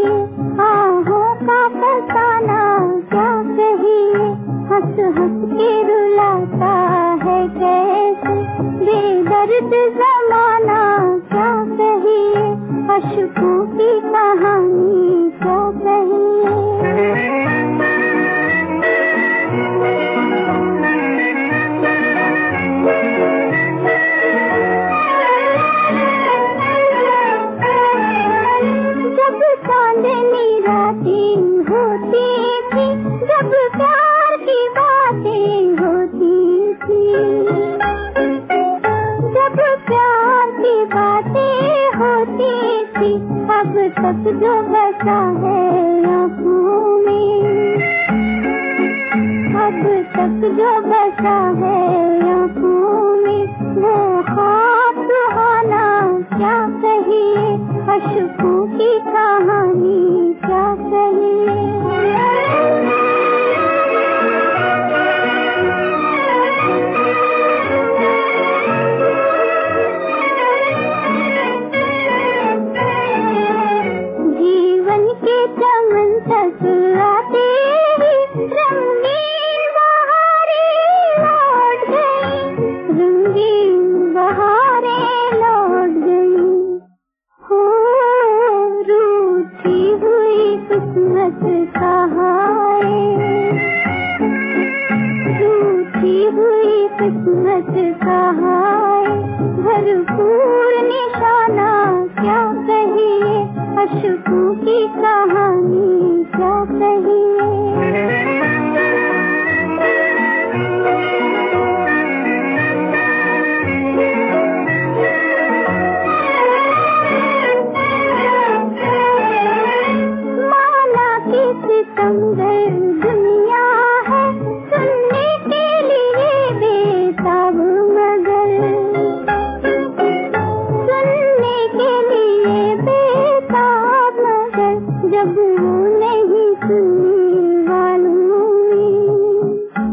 आहों का फसाना क्या कहिए, हंस हंस के रुलाता है कैसे बेदर्द ज़माना क्या कहिए, अश्कों की कहानी क्या कहिए। जब चांदनी रातें होती थी, जब प्यार की बातें होती थी, जब प्यार की बातें होती थी, अब तक जो बसा है आँखों में, अब तक जो बसा है आँखों में, वो ख्वाब सुहाना क्या कहिए, अश्कों की कहानी क्या कहिए। जीवन के चमन तक आते ही रंगीन बहारें लौट गई, रंगीन बहारें लौट गई। हो रूठी हुई किस्मत कहाए, रूठी हुई किस्मत कहाए, भरपूर निशाना क्या कहिए, अश्कों की कहानी क्या कहिए। माना कि सितमगर दुनिया है, सुनने के लिए बेताब मगर, सुनने के लिए बेताब मगर, जब वो नहीं सुनने वालों में,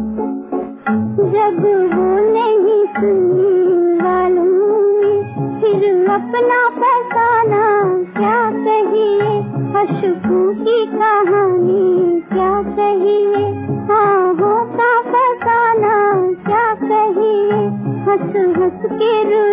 जब वो नहीं सुनने वालों में, फिर अपना फसाना क्या कहिए, अश्कों की कहानी क्या कहिए। आहों का फसाना क्या कहिए, हंस हंस के